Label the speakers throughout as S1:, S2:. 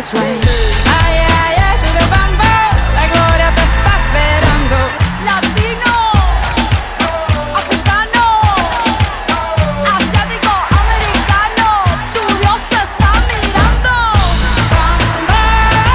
S1: it's right. Ay, ay, ay, to the bambo, la gloria te está esperando. Latino, africano, asiático, americano, tu Dios te está mirando. Samba,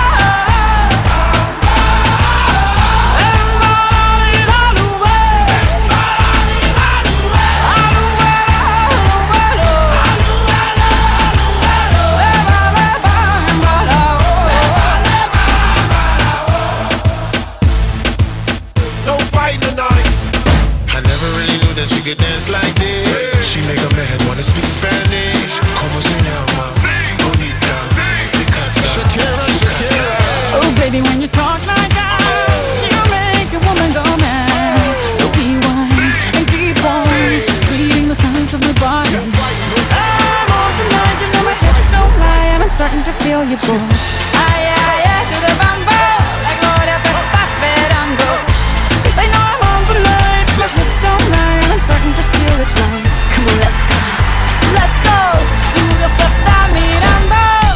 S2: I never really knew that you could dance like this. She make a man wanna speak Spanish. Como se llama? Bonita. Picasa. Shakira.
S1: oh baby, when you talk like that, you make a woman go mad. So be wise and keep on reading the signs of my body. I'm on tonight, you know my hips don't lie, and I'm starting to feel you, boy. Ay, ay, ay, to the bambo, la gloria te está esperando. They know I'm on tonight, my hips don't lie, and I'm starting to feel it's right. Come on, let's go, let's go. Tu Dios te está mirando.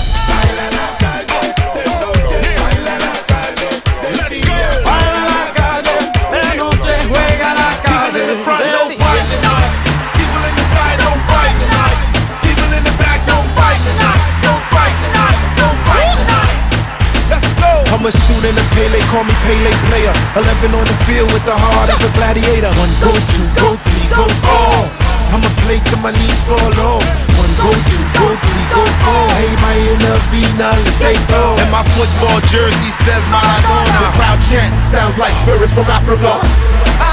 S3: I'm a student of Pele, call me Pele player. 11 on the field with the heart of a gladiator. One go, two go, three go, four. I'ma play till my knees fall off. One go, two go, three go, four. Hey, my Vina, let's stay go.
S2: And my football jersey says Maradona. The crowd chant sounds like spirits from Africa.